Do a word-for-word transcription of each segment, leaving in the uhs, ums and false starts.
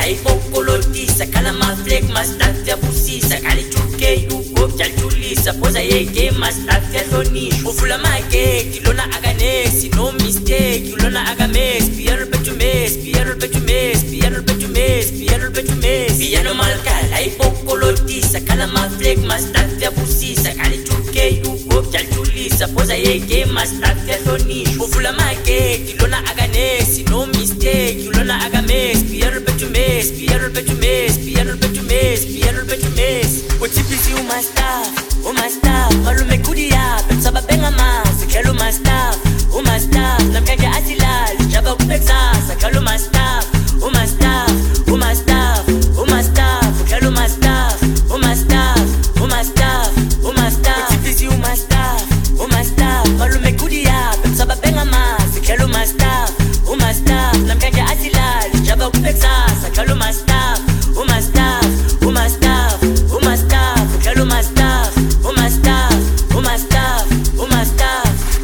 ipokolotisa kala maflek mastafya busisa kali chuke yuko kyalchulisa poza yeke mastafya lonisho ufula make kilona aganesi no mistake ulona agames piano betumes piano betumes piano betumes piano betumes piano malkala ipokolotisa kala maflek mastafya busisa kali chuke yuko kyalchulisa poza yeke mastafya lonisho ufula make kilona aganesi no mistake ulona agames piano betumes piano betumes piano betumes piano betumes utipisi umasta umasta malume kudia pensaba benga mas kelo masta umasta namkake asila jaba kupeksa sakalo masta umasta umasta umasta kelo masta umasta umasta umasta utipisi umasta umasta malume kudia pensaba benga mas kelo masta umasta namkake asila jaba kupeksa sakalo masta umasta umasta umasta kelo masta umasta umasta umasta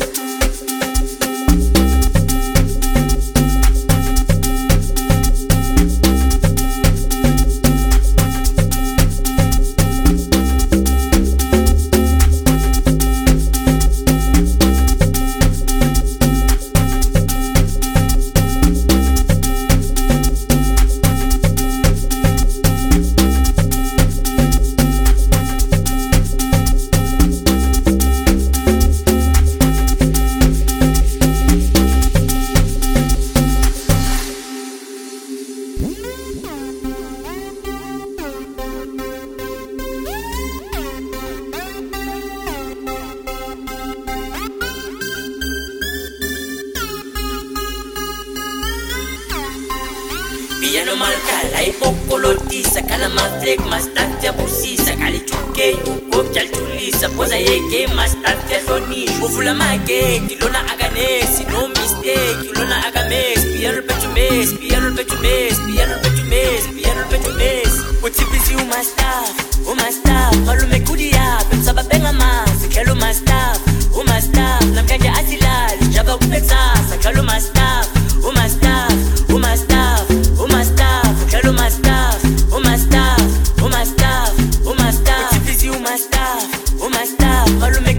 piano malkala ipokolotisa kala maflek mastafya busisa kali chuke yuko kyalchulisa poza yeke mastafya lonisho ufula make kilona aganesi no mistake ulona agames piano betumes piano betumes piano betumes piano betumes utipisi umasta umasta malume kudia pensaba benga mas kelo masta umasta namkake asila jaba kupeksa sakalo masta umasta umasta umasta kelo masta umasta umasta umasta utipisi umasta umasta malume